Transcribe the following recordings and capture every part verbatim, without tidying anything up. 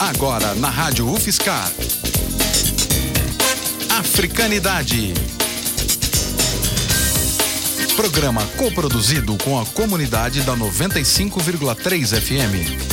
Agora na Rádio UFSCar. Africanidade. Programa coproduzido com a comunidade da noventa e cinco vírgula três F M.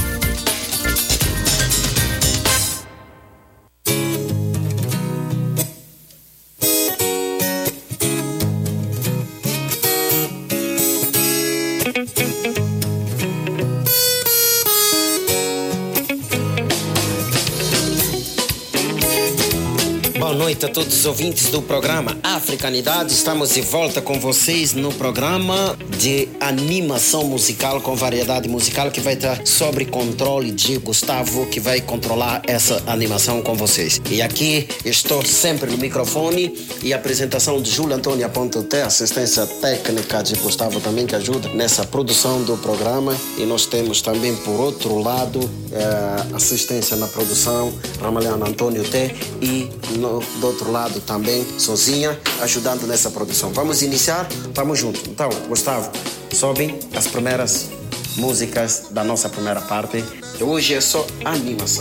Boa noite a todos os ouvintes do programa Africanidade. Estamos de volta com vocês no programa de animação musical com variedade musical que vai estar sob controle de Gustavo, que vai controlar essa animação com vocês. E aqui estou sempre no microfone e a apresentação de Júlio Antônio Aponte T, assistência técnica de Gustavo também, que ajuda nessa produção do programa. E nós temos também, por outro lado, eh, assistência na produção, Ramaliano Antônio T, e no, do outro lado também, sozinha, ajudando nessa produção. Vamos iniciar? Vamos juntos. Então, Gustavo, sobem as primeiras músicas da nossa primeira parte. Hoje é só animação.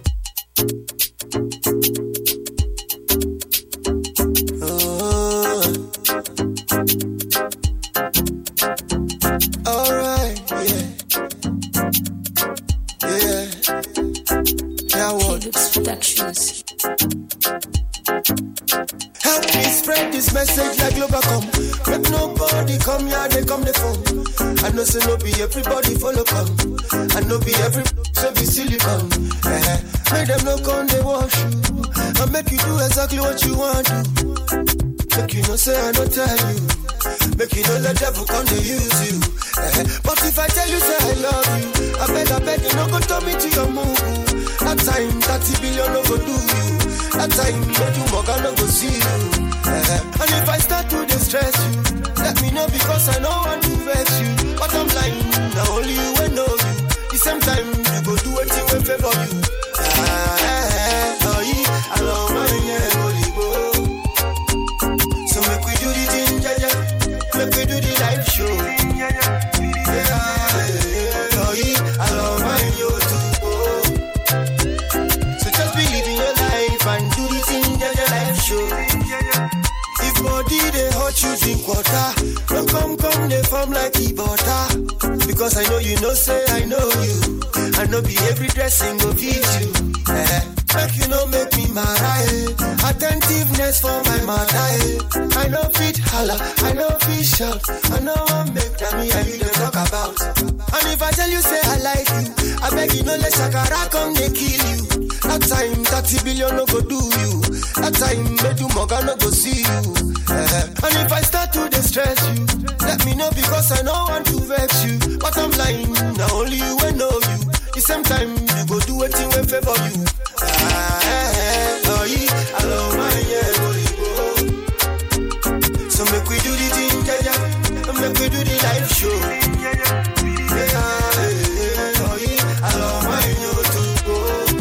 Help me spread this message like Globacom. Make nobody come here, they come the phone. I know say no be everybody follow come. I know be every so be silicon. Eh, make them no come they wash you. I make you do exactly what you want to. Make you no say I no tell you. Make you no let devil come to use you. Eh, but if I tell you say I love you, I beg, I beg you no go turn me to your move. That time thirty billion no go do you. That time no do more no go see you. Uh, and if I start to distress you, let me know because I know want to vex you. But I'm lying, now only you will know you. The same time you go do anything will favor you. Ah, eh, oh yeah, I love my yeah, holy go. So make we do the thing, yeah, yeah. Make we do the live show. Yeah, yeah, oh yeah, I love my yo too. So just believe in your life and do the thing that your life show. If body they hurt you drink water, don't come come they form like e butter. Because I know you know say I know you. I know be every dressing go fit you. Eh, make you know make me mad eh. Attentiveness for my mother eh. I know fit holla, I know fit shout. I know what make that me and you they talk about. And if I tell you say I like you, I beg you no let Shakara come they kill you. That time thirty billion no go do you. That time make you moga no go see you. Uh, and if I start to distress you, let me know because I know want to vex you. But I'm lying, now only you will know you. The same time you go do anything will favor you. Ah, eh, eh, oh yeah, I love my yeah, holy go. So make we do the thing, yeah, yeah. Make we do the live show. Yeah, yeah, yeah, oh yeah, I love my yeah, too go.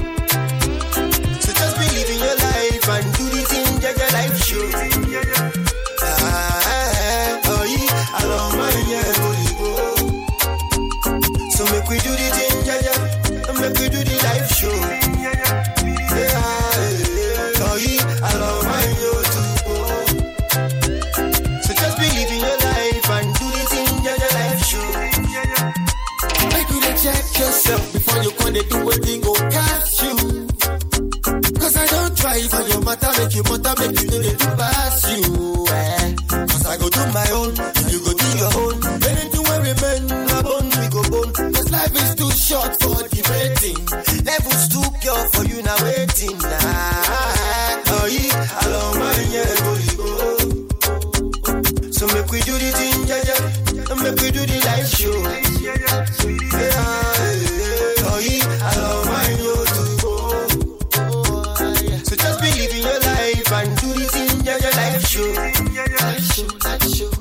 So just believe in your life and do the thing, yeah, yeah, live show. Ah, eh, oh yeah, I love my yeah, holy go. So make we do the thing, yeah, yeah. Make we do the live show. Yeah, yeah, oh yeah, I love my yeah, too go. So just believe in your life and do the thing, yeah, yeah, live show. Make you check yourself before you come and do anything go catch you. Cause I don't try for your matter, make you matter, make you know they do pass you. Eh. Cause I go do my own, and you go do your own. Anything where we bend, my bone, we go bone. Cause life is too short for debating. Levels too pure for you now waiting. Ah, oh yeah, I love my yeah, holy go. So make we do the thing, yeah, yeah. And make we do the live show. Yeah, yeah, oh yeah, I love my yo too go. So just believe in your life and do the thing, yeah, yeah, live show. Live show, live show.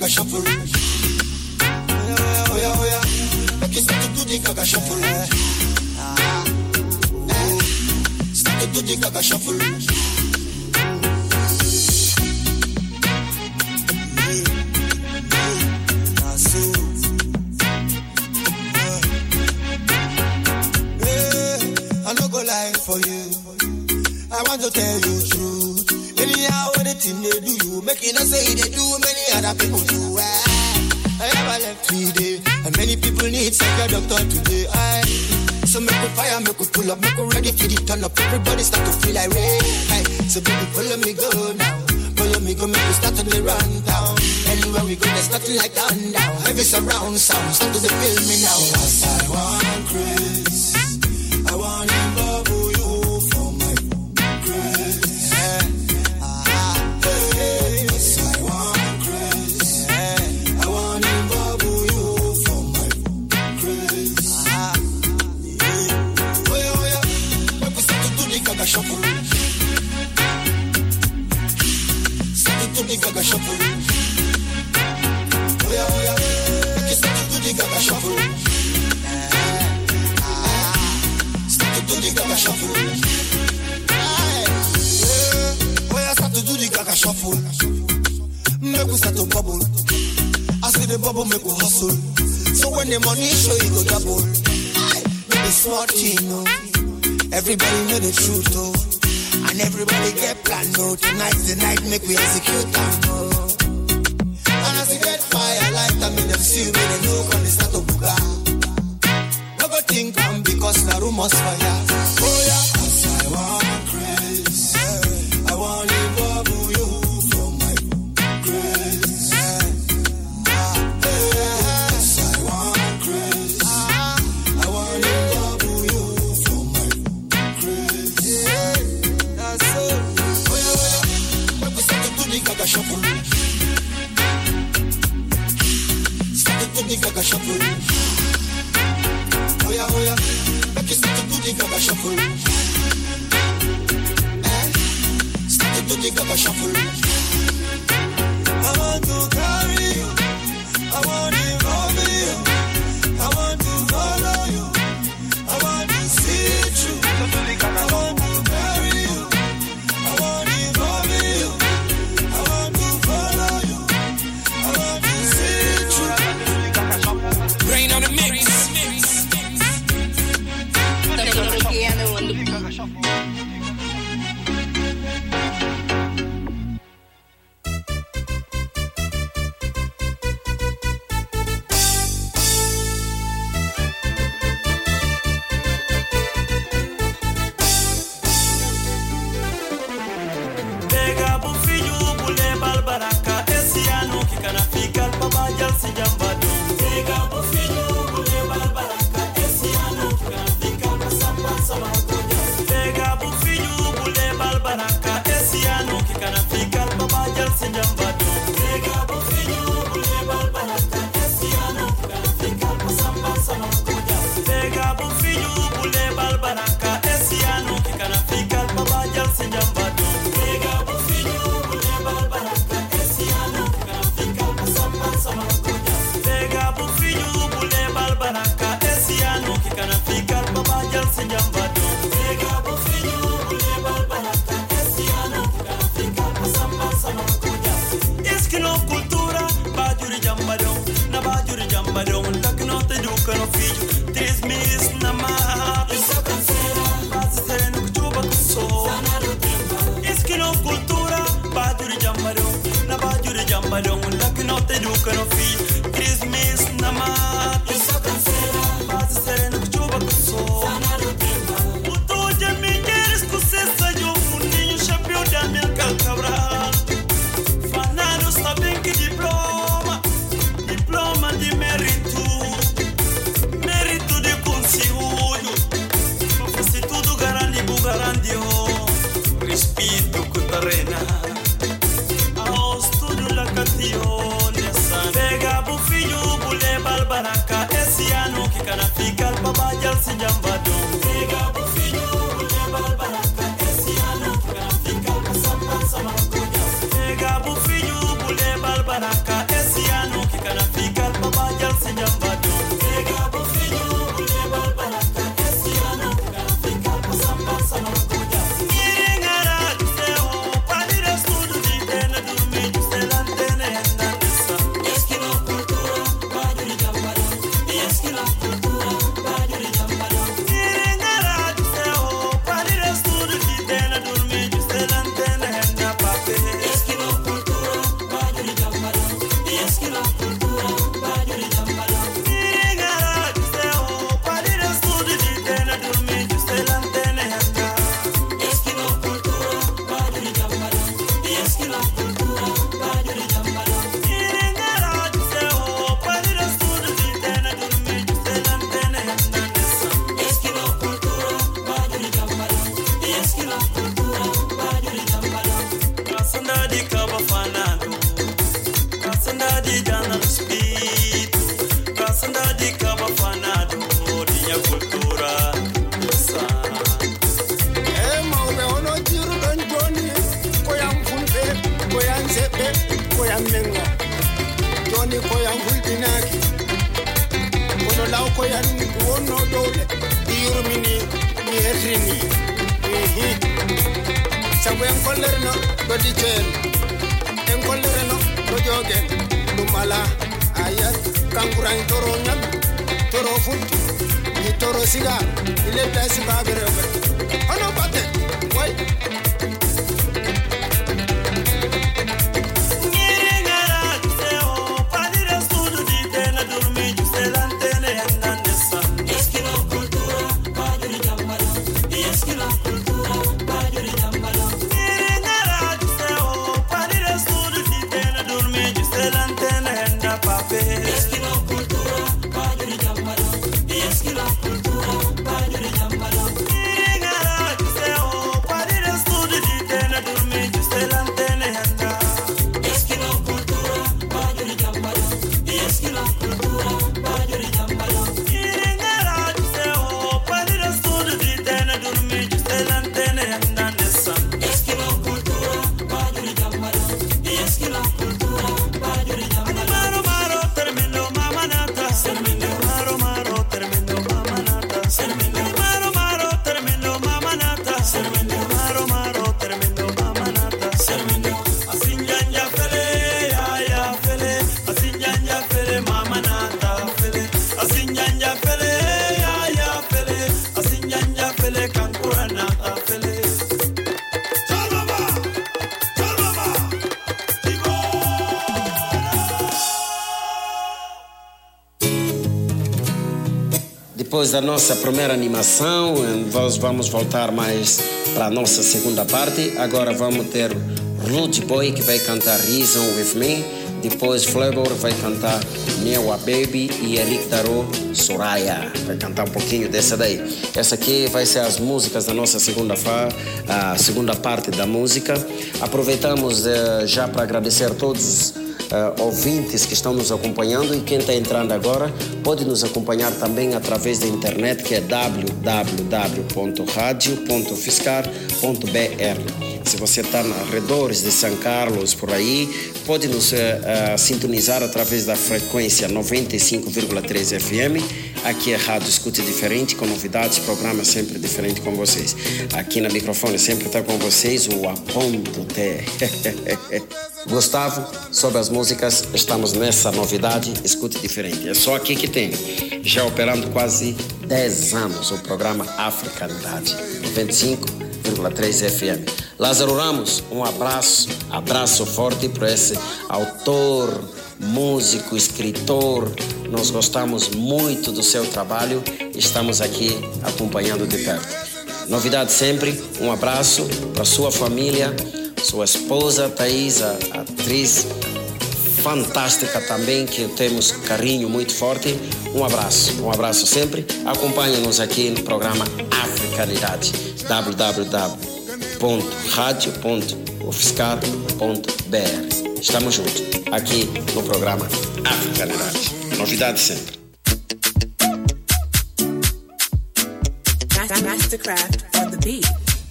gaga shuffle. Oh yeah, oh yeah, make you start to do the gaga shuffle. Ah, eh, start to do the gaga shuffle. For you, I want to tell you truth. Anyhow, anything they do, you make it not say they do. Many other people do. I, I never left me there, and many people need psych doctor today. I, so make a fire, make a pull up, make a ready for the turn up. Everybody start to feel like rain. I, so baby, follow me go now. Follow me go, make we start to run down. Anywhere we go, there's nothing like down down. Heavy surround sound, start to feel me now. Yes, I want grace. I want to involve you for my grace. Yeah. Ah, hey, yes, I want grace. Yeah. I want to involve you for my grace. Ah, yeah. Oh yeah, oh yeah. When we start to do the gaga shuffle, start to do the gaga shuffle. Oh yeah, oh yeah. When we start to do the gaga shuffle. Do the gaga shuffle. Aye. Yeah. When I start to do the gaga shuffle, make we start to bubble. I see the bubble make we hustle. So when the money show you go double. Aye. Make it smart, you know. Everybody know the truth, oh. And everybody get planned, oh. Tonight's the night, make we execute them, oh. And as you get fire, light them in them see me, they know when they start to booga. Think I'm because the room was fire. Oh yeah, cause I want grace. Yeah. I want to involve you for my grace. Yeah. Ah, yeah. Cause I want grace. Ah. I want to involve you for my grace. Yeah. That's so. Oh yeah, oh yeah. When we start to do the gaga shuffle, start to do the gaga shuffle. Oh yeah, oh yeah, make you start to do the gaga shuffle. Eh? Start to do the gaga shuffle. I want to carry you, I want to involve you, I want to follow you, I want to see you through. I want to carry you, I want to involve you, I want to follow you, I want to see you through. Rain on the mix. Baraka, Esia. koyan hulbinaki kono law koyan wonno dole yurmini mi herrini sabu en kollerno do dicel en kollerno do jogen dum ala ayat kanguran toro nyam toro fut ni toro siga ile tasi bagere ono bate way Depois da nossa primeira animação, nós vamos voltar mais para a nossa segunda parte. Agora vamos ter Rude Boy, que vai cantar Reason With Me. Depois Flavor vai cantar Newa Baby e Eric Darô, Soraya. Vai cantar um pouquinho dessa daí. Essa aqui vai ser as músicas da nossa segunda, fa, a segunda parte da música. Aproveitamos uh, já para agradecer a todos Uh, ouvintes que estão nos acompanhando, e quem está entrando agora pode nos acompanhar também através da internet, que é w w w ponto radio ponto fiscar ponto b r. Se você está nos arredores de São Carlos, por aí, pode nos uh, uh, sintonizar através da frequência noventa e cinco vírgula três F M. Aqui é Rádio Escute Diferente, com novidades, programa sempre diferente com vocês. Aqui na microfone sempre está com vocês o Aponto T. Gustavo, sobre as músicas, estamos nessa novidade, Escute Diferente. É só aqui que tem, já operando quase dez anos, o programa Africanidade, noventa e cinco vírgula três F M. Lázaro Ramos, um abraço, abraço forte para esse autor, músico, escritor. Nós gostamos muito do seu trabalho, estamos aqui acompanhando de perto. Novidade sempre, um abraço para sua família, sua esposa Thaís, a atriz fantástica também, que temos carinho muito forte. Um abraço, um abraço sempre. Acompanhe-nos aqui no programa Africanidade, w w w ponto radio ponto fiscar ponto b r. Estamos juntos aqui no programa Africanidade. Novidade sempre. Mastercraft on the beat.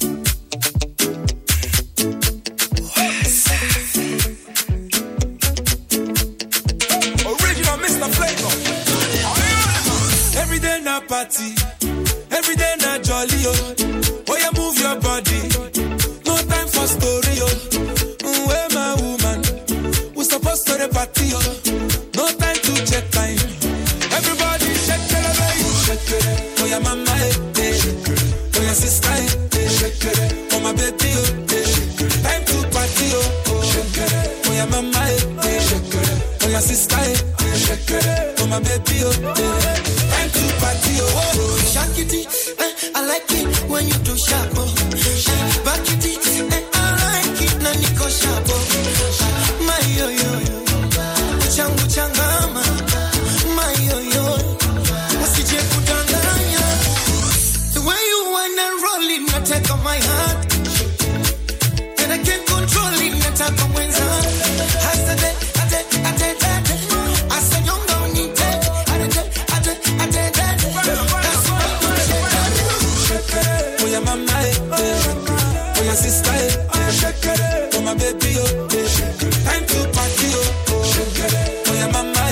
Original Mister Flavor. Every day na party, every day na jolly oh. Oh yeah, move your body. No time for story oh. Mm, where my woman? We supposed to the party oh. No time to check time. Everybody shake it, baby. Shake it. Oh yeah, mama eh, eh. Oh yeah, sister eh, shake it. Oh my baby oh, eh. Time to party oh. Shake it. Oh yeah, mama eh, eh. Shake it. Oh yeah, sister eh, shake it. Oh my baby oh, eh. Time to party oh. Shake it, eh, I like it when you do sharp oh. Back it, eh, I like it na niko sharp oh. My yo yo yo, uchangu changama. My yo yo, usije kudanganya. The way you wanna roll it, na take on my heart. And I can't control it, na take on mwenza. Hasta de, ate, ate, ate. Asa nyonga unite, ate, ate, ate, ate. That's what you say. Oh yeah, mama eh, eh. Oh yeah, sister eh, shake it. Oh my baby oh, eh. Time to party oh. Oh yeah, mama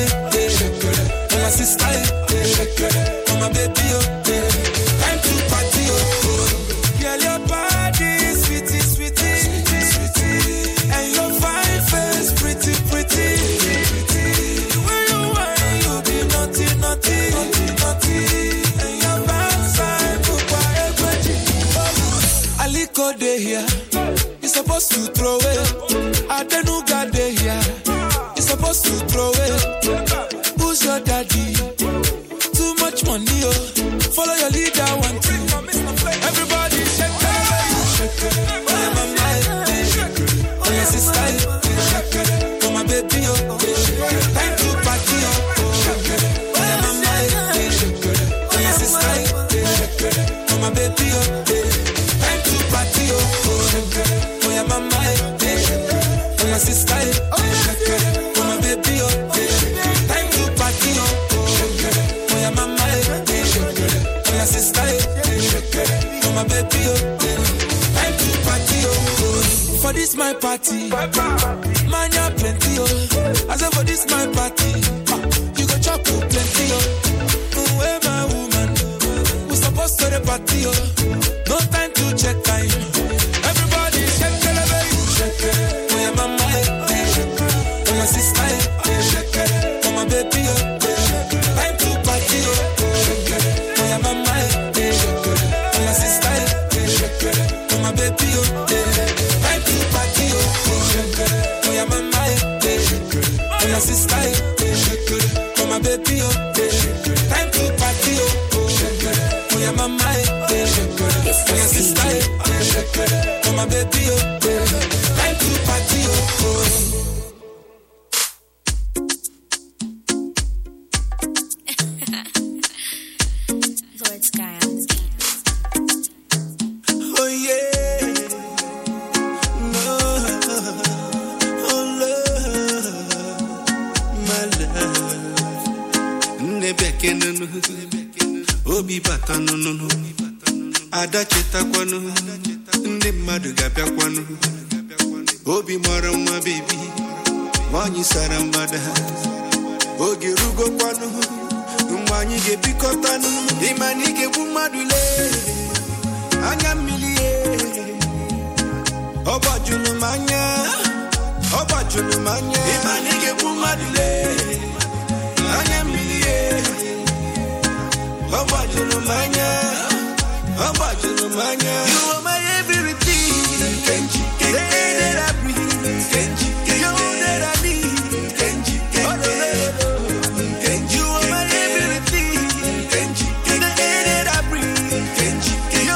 Coco dey here. You supposed to throw it. Adenuga dey here. You supposed to throw it. Who's your daddy? Too much money, oh. Follow your leader, one, two. Everybody shake it, shake it. Oh, yeah, my mind, eh. Oh, yeah, sister, eh. Oh, my baby, oh. Time to party, oh. Oh, yeah, my mind, eh. Oh, yeah, sister, eh. Oh, my baby, oh. Time to party, oh. Oh, yeah, my mind, eh. Oh, my sister, eh. Oh, my baby, oh. Time to party, oh. Oh, yeah, my mind, eh. Oh, yeah, sister, eh. Oh, my baby, oh. Time to party, oh. For this my party, man, ya plenty, oh. I said for this my party, you go chop plenty, oh. Where my woman, we supposed to the party, oh. No time to check time. Everybody shake it, baby, shake it. Oh, yeah, my mind, eh. Oh, my sister, eh. Shake it. Oh, my baby, oh. Time to party, oh. Oh, yeah, my mind, eh. Oh, my sister, eh. Shake it. Oh, my baby, oh. Time to party, oh. Oh, yeah, my mind, eh. Oh, my sister, eh. Shake it. Oh, my baby, oh. Time to party, oh. Oh, yeah, my mind, eh. Oh, yeah, sister, eh. Shake it. Oh, my baby, oh. Time to party, oh. Lord Sky on the beat. Oh yeah, no, oh love, my love. Nebeke nunu, obi bata nunu, adacheta kwanu, ndi madu gapya kwanu, obi mara mwa baby, wanyi sarambada, ogi rugo kwanu, mwanyi gepikotanu, imani gebu madule. Anya milie Oba junu manya Oba junu manya Imani gebu madule Anya milie Oba junu manya Oba junu manya You are my everything Kenji The air that I breathe Kenji You that I need Kenji Kenji You are my everything Kenji The air that I breathe Kenji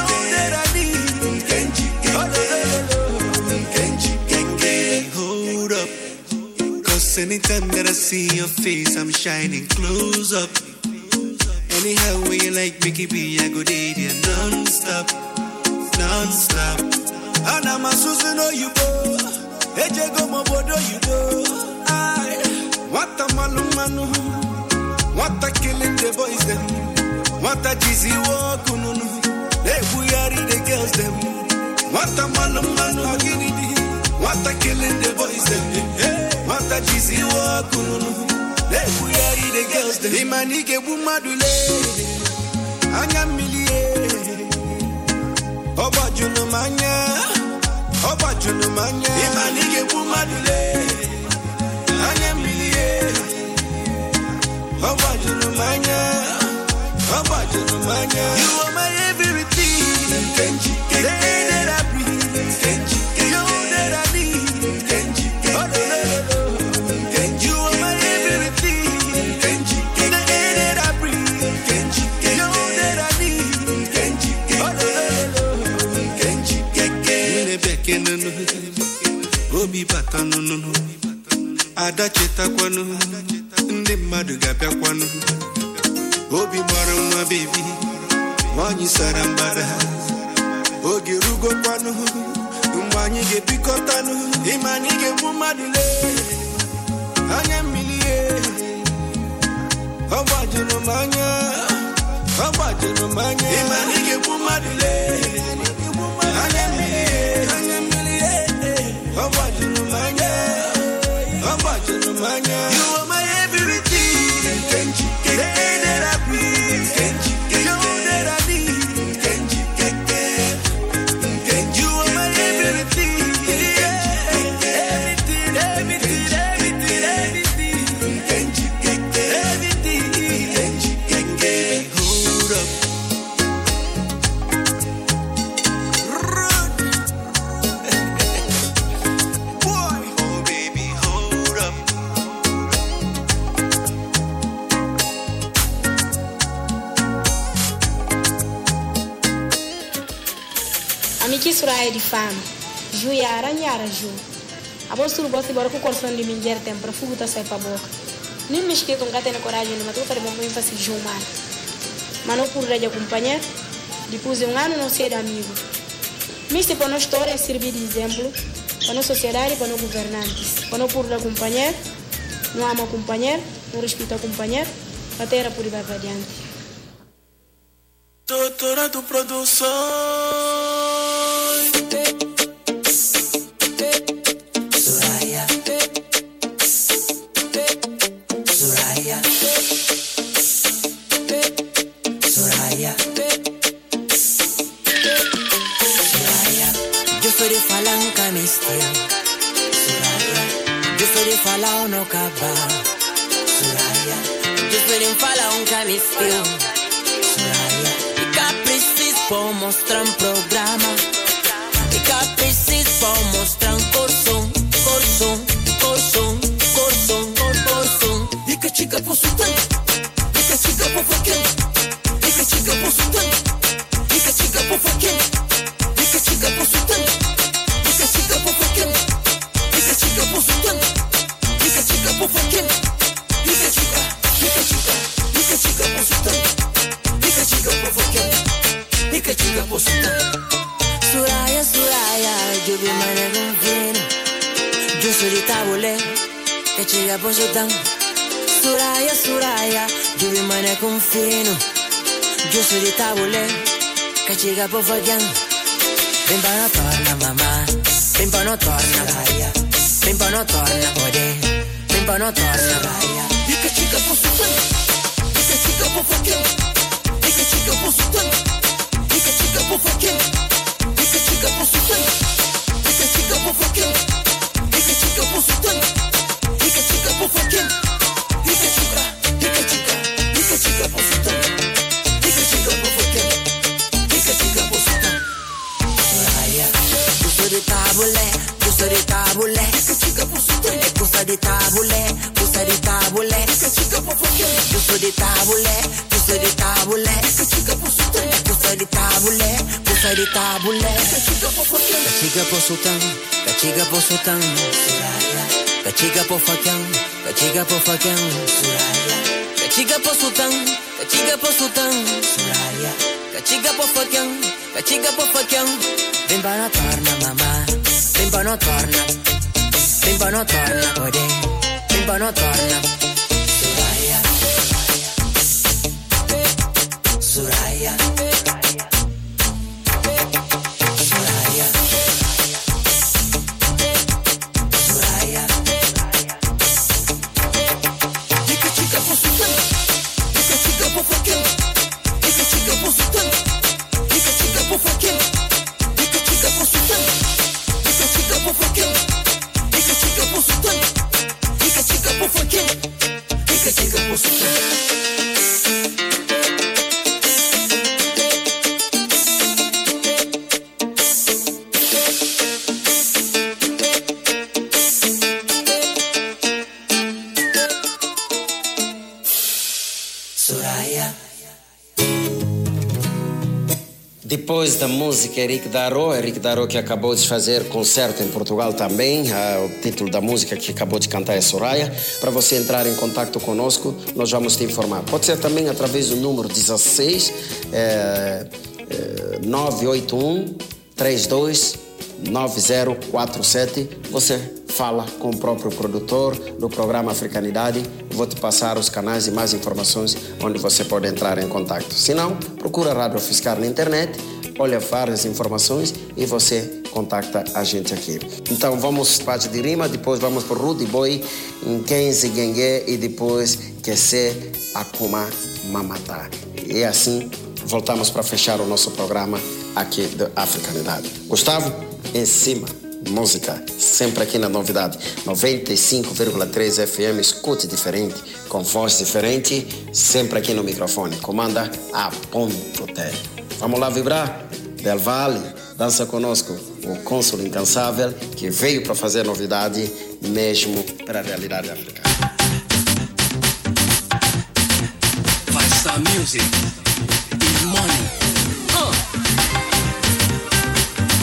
Hold up, cause anytime that I see your face, I'm shining close up. Anyhow, when you like Mickey B, I go date you non-stop, non-stop. And I'm a Susan, oh, you go. Eje go mobodo, you go. I what a malumanu, what a killing the boys, them. What a cheesy walk, ununu. They buyari the girls, them. What a malumanu, agini. What a killing the boys, them. What a cheesy walk, ununu. They buyari the girls, them. Imani ke bumadule. Anya milie. Oba junu manya. Oba junu manya. Imani ke bumadule. Anya milie. Oba junu manya. Oba junu manya. You are my everything. Kenji. The air that I breathe. Kenji. You that I need. Kenji. Kenji. You are my everything. Kenji. The air that I breathe. Kenji. You that I need. Kenji. Kenji. Kenji. Kenji. Obi bata nunu. Adacheta kwanu. Ndi madu gapya kwanu. Obi mara mwa baby. Wanyi sarambada. Ogi rugo kwanu. Mwanyi gepikotanu. Imani gebu madule. Anya milie. Oba junu manya. Oba junu manya. Imani gebu madule. Anya milie. Anya milie. Oba junu manya. Oba junu manya. You are my everything. Kenji. The air that I breathe. Kenji. You that I need. Kenji. Kenji. You are my everything. Everything, everything, everything, everything. Kenji. Everything. Kenji. Hold up. A mim que Soraya de fama. Ju e aranhara Ju. A voz tudo você embora com o coração de mulher tem para fogo tá sai para boca. Nem me esquece com gata na coragem de matar para bom fazer Ju mal. Mas não por de acompanhar. Depois de um ano não ser amigo. Mas se para nós história servir de exemplo para nossa sociedade e para os governantes. Para não por acompanhar, não ama acompanhar, não respeita acompanhar, a terra por ir para adiante. Doutora do Produções. Soraya. Soraya. Soraya. Soraya. Eu sou de falar um camistel. Soraya. Eu sou de falar um no cabal. Soraya. Eu sou de falar um camistel. Soraya. E cá preciso para mostrar um programa. E cá preciso para mostrar um corção. Corção, corção, corção, corção. E que chica por sultão. E que chica por faquinha. E que chica por sultão. E que chica por faquinha. E que chica por sultão. E que chica por faquinha. E que chica por sultão. E que chica por faquinha. E que chica, e que chica, e que chica por sultão. E que chica por faquinha. E que chica por sultão. Soraya, Soraya, eu vi mané com vino. Eu sou de tabulé, que chica por sultão. Soraya, Soraya, eu vi mané com fino. Eu sou de tabulé, que chica por faquinha. Vem para não torna, mamá. Vem para não torna, Soraya. Vem para não torna, poder. Vem para não torna, Soraya. E que chica por sultão. E que chica por faquinha. E que chica por sultão. E que chica por faquinha. E que chica por sultão. E que chica por faquinha. E que chica por sultão. E que chica por faquinha. E que chica, e que chica, e que chica por sultão. E que chica por faquinha. E que chica por sultão. Soraya, eu sou de tabulé, eu sou de tabulé. E que chica por sultão. É custa de tabulé, custa de tabulé. E que chica por faquinha. Eu sou de tabulé, eu sou de tabulé. E que chica por sultão. É custa de tabulé, custa de tabulé. E que chica por faquinha. Que chica por sultão, que chica por sultão. Soraya, que chica por faquinha, que chica por faquinha. Soraya, que chica por sultão, que chica por sultão. Soraya, que chica por faquinha, que chica por faquinha. Vem para não torna, mamá. Vem para não torna. Vem para não torna, poder. Vem para não torna. Soraya. Soraya. Soraya. Soraya. E que chica por sultão. E que chica por faquinha. E que chica por sultão. E que chica por faquinha. E que chica por sultão. E que chica por faquinha. E que chica por sultão. E que chica por faquinha. E que chica por sultão. Soraya. Depois da música Eric Darro, Eric Darro que acabou de fazer concerto em Portugal também, ah, o título da música que acabou de cantar é Soraya. Para você entrar em contato conosco, nós vamos te informar. Pode ser também através do número dezesseis, é, é, nove oito um, três dois nove zero quatro sete. Você fala com o próprio produtor do programa Africanidade. Vou te passar os canais e mais informações onde você pode entrar em contato. Se não, procura a Rádio Fiscar na internet, olha várias informações e você contacta a gente aqui. Então vamos para de rima, depois vamos para Rudy Boy, Kenzi Gengue e depois Kese Akuma Mamata. E assim voltamos para fechar o nosso programa aqui da Africanidade. Gustavo, em cima. Música, sempre aqui na Novidade noventa e cinco vírgula três F M, escute diferente, com voz diferente, sempre aqui no microfone. Comanda a ponto T. Vamos lá vibrar? Del Valle, dança conosco, o cônsul incansável que veio para fazer novidade mesmo para a realidade africana. Faça music, money. Uh.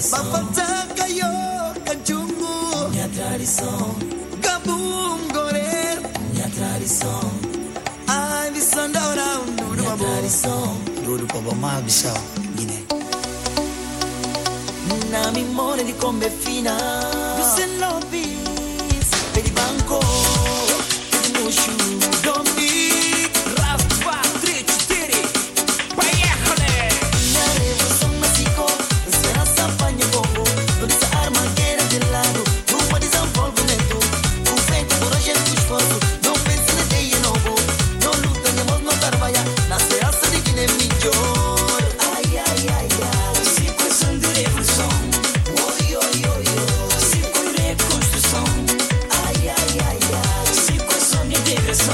Bapataka yo kanchungu, minha tradição. Gabum gore, minha tradição. Ai bisandaura, dudu babo. Minha tradição, dudu babo mabisha, Guiné. Na memória de come fina, você não vis, pedi banco, mushu, dombi, rafa, trich, tiri, paiéjole. Na revolução México, esperança apanha fogo, toda essa arma guerra de lado, uma desenvolvimento, o vento por a gente esforço, não pense na ideia novo, não luta, nem não trabalha, na esperança de Guiné melhor. Ai, ai, ai, ai, sequência de revolução. Reconstrução, ai, ai, ai, ai, sequência de integração.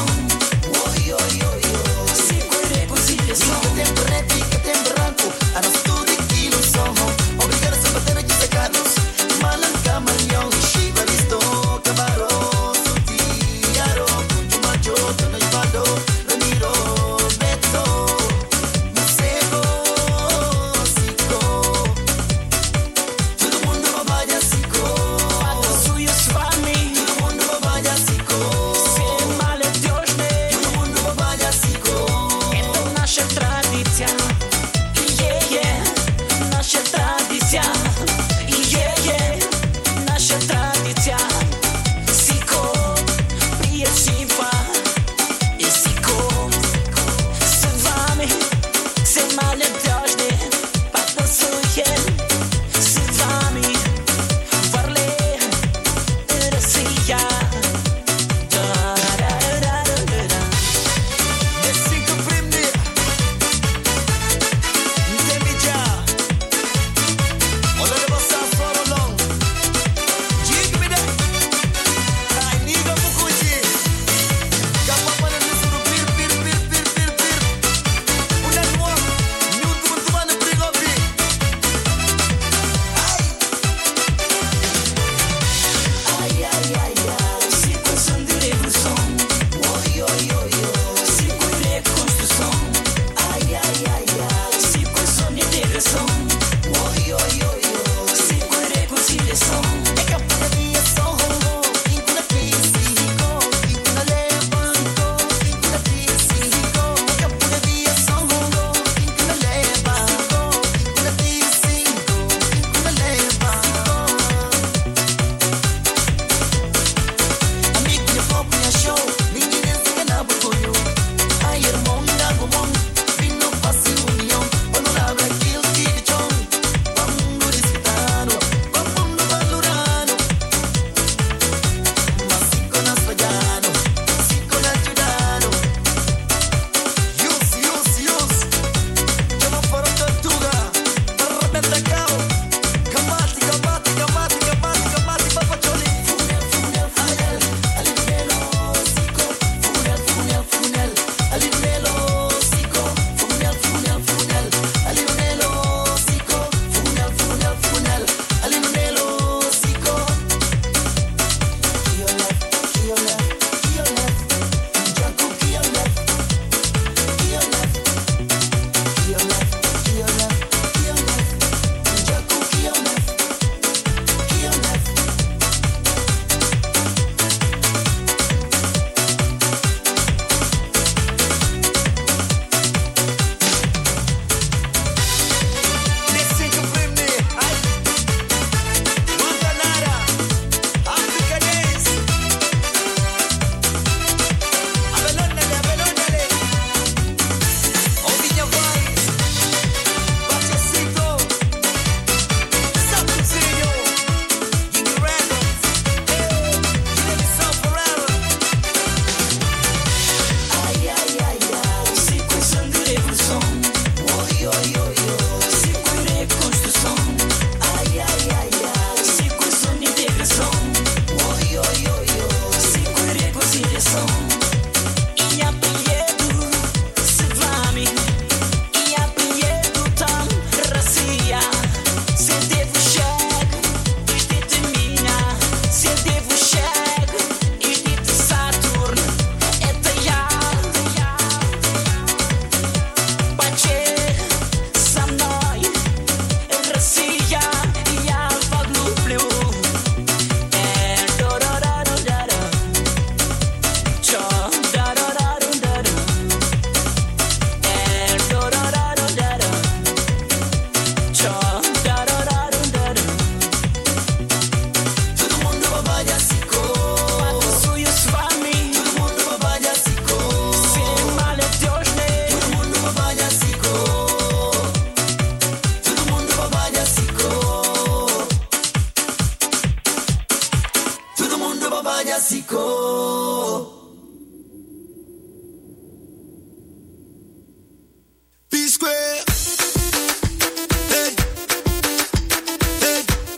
Panyasiko. P Square. Hey. Hey.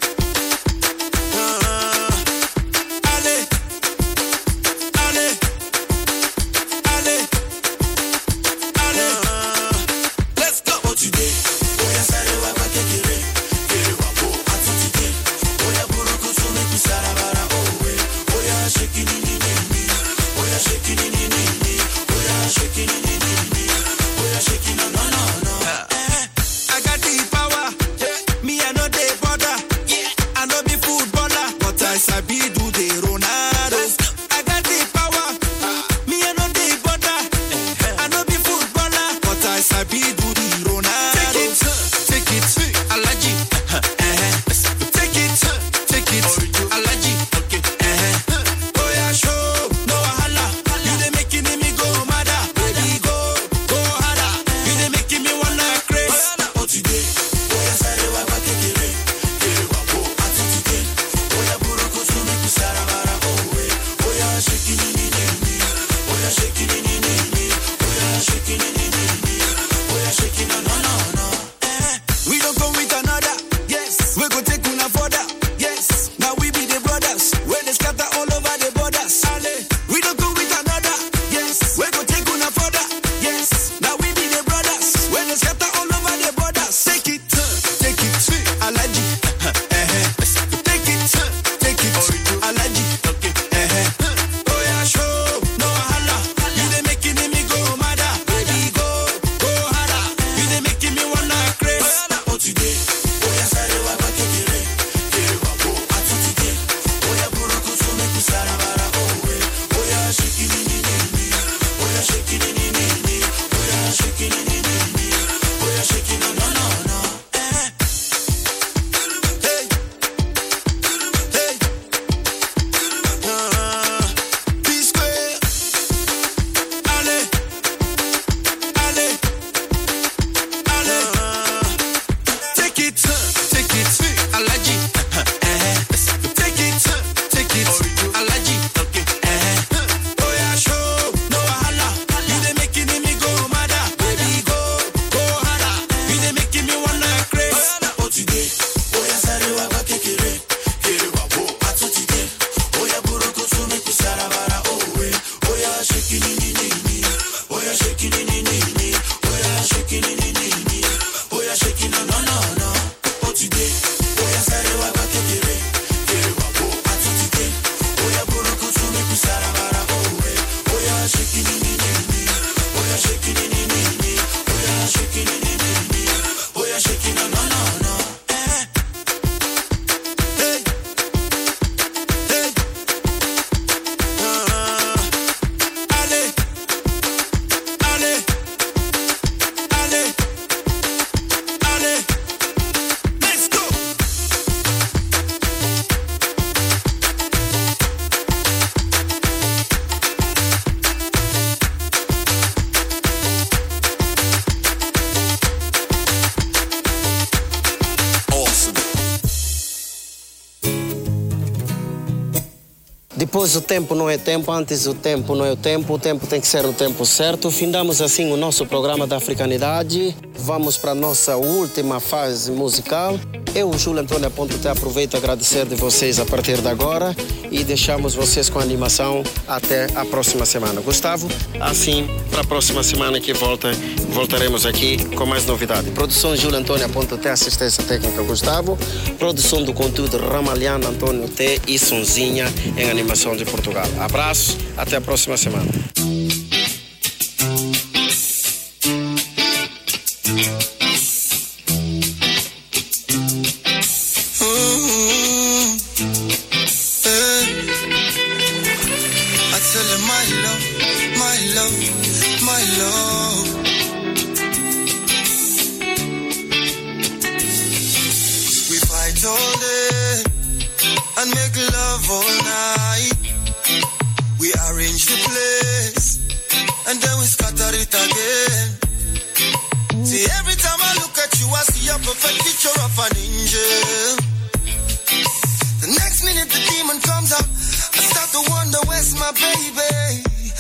Uh, allez. Allez. Allez. Allez. Uh, let's go. What you did? Oya sare wa ba kekere. Kere wa bo atutide. Oya buruku so make you sarabara owe. Oya shaking ni ni ni. Oya shaking ni ni ni. Oya shaking ni ni ni. Oya shaking no no no. I got the power. Me I know the border. I know be footballer, but I sabi do the Ronaldo. I got the power. Me I know the border. I know be footballer, but I sabi do the Ronaldo. Take it, take it, Alaji. Take it, take it, Alaji. Oh yeah, show no wahala. You dey making me go mad. Baby go, go harder. You dey making me wanna craze. Oh today, oh yeah, sare wa ba kekere. Kere wa bo atitude. Oh yeah, buruku so make you sarabara oh eh. Oh yeah, shaking ni ni ni. Oh yeah, shaking ni ni ni. Oh yeah, shaking ni ni ni. Oh yeah, shaking no no no no. We don't come with another. Yes, we go take una further. Yes, now we be the brothers. Where they scatter all over the borders. We don't go with another. Yes, we go take una further. Yes, now we be the brothers. Where they scatter all over the borders. Take it, take it, Alaji. Take it, take it, Alaji. Oh yeah, show no wahala. You dey making me go mad. Baby go, go harder. You dey making me wanna craze. Oh today, oh yeah, sare wa ba kekere. Kere wa bo atitude. Oh yeah, buruku so make you sarabara oh eh. Oh yeah, shaking ni ni ni. Oh yeah, shaking ni ni ni. Oh yeah, shaking ni ni ni. Oh yeah, shaking no no no no. Hey. Hey. Uh, P Square. Allez. Allez. Allez. Uh, take it, take it, Alaji. Take it, take it, Alaji. Oh yeah, show no wahala. You dey making me go mad. Baby go, go harder. You dey making me wanna craze. Oh today, oh yeah, sare wa ba kekere. Kere wa bo atutide. Oh yeah, buruku so make you sarabara oh eh. Oh yeah, shaking ni ni ni. Oh yeah, shaking ni ni ni. Oh yeah, shaking ni ni ni. Oh yeah, shaking no no no no. Oh today, oh yeah, sare wa ba kekere. Kere wa bo atutide. Oh yeah, buruku so make you sarabara oh eh. Oh yeah, shaking ni ni ni. Oh yeah, shaking ni ni ni. Oh yeah, shaking ni ni ni. Oh yeah, shaking no no no no. Hey. Hey. Uh, allez. Allez. Allez. Allez. Let's go. Depois o tempo não é tempo, antes o tempo não é o tempo, o tempo tem que ser no tempo certo. Findamos assim o nosso programa da Africanidade. Vamos para a nossa última fase musical. Eu, Júlio Antônio Ponto T, aproveito a agradecer de vocês a partir de agora e deixamos vocês com a animação até a próxima semana. Gustavo, assim, para a próxima semana que volta, voltaremos aqui com mais novidade. Produção Júlio Antônio Ponto T, assistência técnica Gustavo, produção do conteúdo Ramaliano Antônio T e Sonzinha em animação de Portugal. Abraço, até a próxima semana. Perfect picture of an angel. The next minute the demon comes up, I start to wonder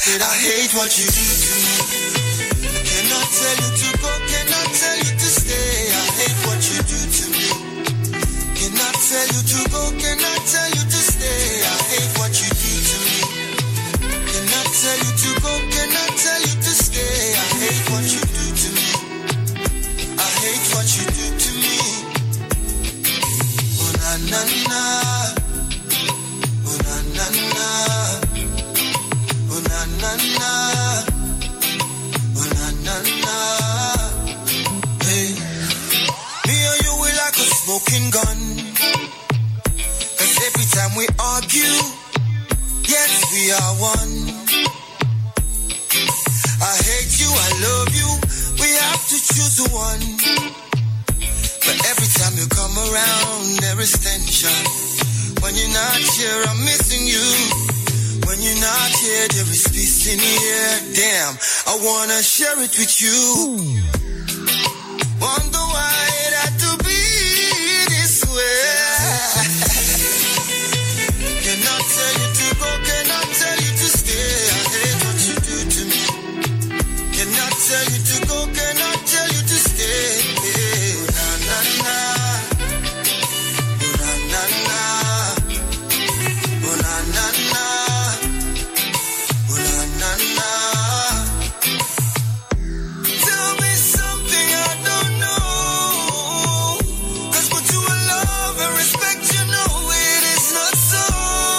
Said I hate what you do to me. Cannot tell you to go, cannot tell you to stay. I hate what you do to me. Cannot tell you to go, cannot tell you to stay. I hate what you do to me. Cannot tell you to go, cannot tell you to stay. I hate what you do to me. I hate what you do to me. Oh na na na. Oh na na na. Oh na na na. Oh na na na. Hey, me and you we like a smoking gun. Cause every time we argue, yes we are one. I hate you, I love you. We have to choose one. But every time you come around, there is tension. When you're not here, I'm missing you. When you're not here, there is peace in the air. Damn, I wanna share it with you. Wonder why it had to be this way. Cannot tell you to go, cannot tell you to stay. I hate what you do to me. Cannot tell you to go, cannot tell you to stay. Oh, na na na. Oh, na na na. Oh, na na na. Oh, na na na. Tell me something I don't know. Cause what you will love and respect, you know it is not so.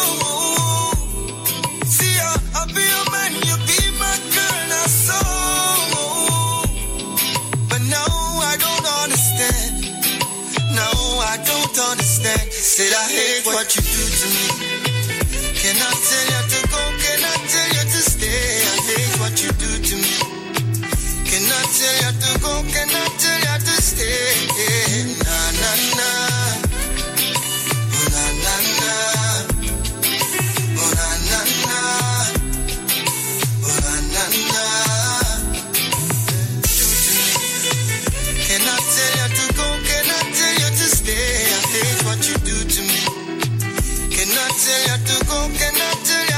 See, I'll, I'll be your man, you be my girl, now so. But no, I don't understand. No, I don't understand. Said I hate what you do to me. Cannot tell you to go, cannot tell you to stay. I hate what you do to me. Cannot tell you to go, cannot tell you to stay. Na na na. Oh na na na. Oh na na na. Oh na na na. Do to me. Cannot tell you to go, cannot tell you to stay. I hate what you do to me. Cannot tell you to go, cannot tell you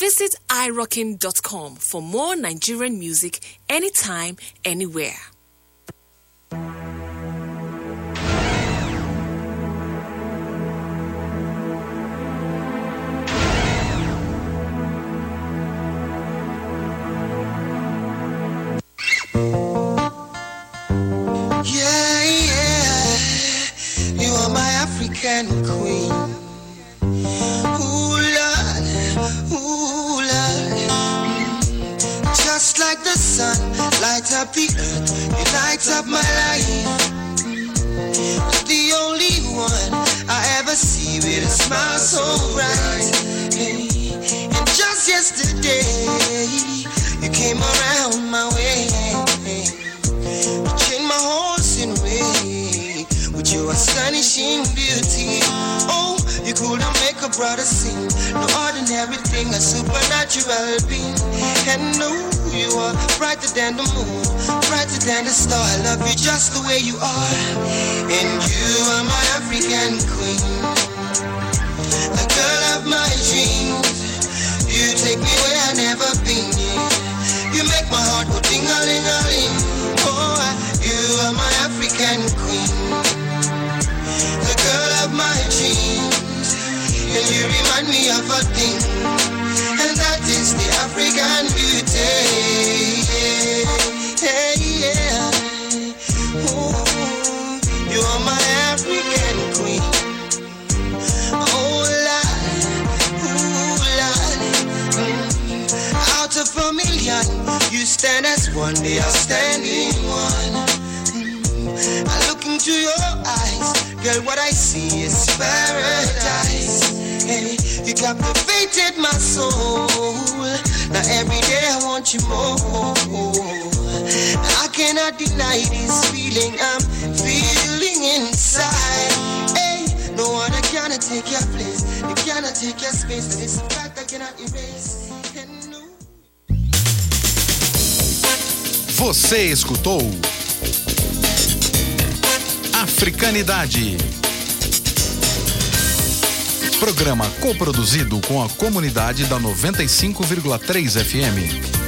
Visit i rockin dot com for more Nigerian music anytime, anywhere. Yeah, yeah, you are my African queen. Ooh, Lord, ooh, Lord. Just like the sun, light up the earth, you light up my life. The only one I ever see with a smile so bright. Hey, and just yesterday, you came around my way. You changed my horse in way with your astonishing beauty. Oh, you couldn't make a brother sing. No ordinary thing, a supernatural being. And no, you are brighter than the moon, brighter than the star. I love you just the way you are. And you are my African queen, the girl of my dreams. You take me where I've never been. You make my heart go ding-a-ling-a-ling. Oh, you are my African queen, the girl of my dreams. And you remind me of a thing, and that is the African beauty. Hey, yeah. Ooh, you are my African queen. Oh, Lord, ooh, Lord. Mm. Out of a million, you stand as one, the outstanding one. Mm. I look into your eyes, girl, what I see is paradise. Hey, you captivated my soul. Now every day I want you more. I cannot deny this feeling I'm feeling inside. Hey, no one cannot take your place. You cannot take your space. And it's a fact I cannot erase. And no. Você escutou Africanidade. Programa coproduzido com a comunidade da noventa e cinco vírgula três F M.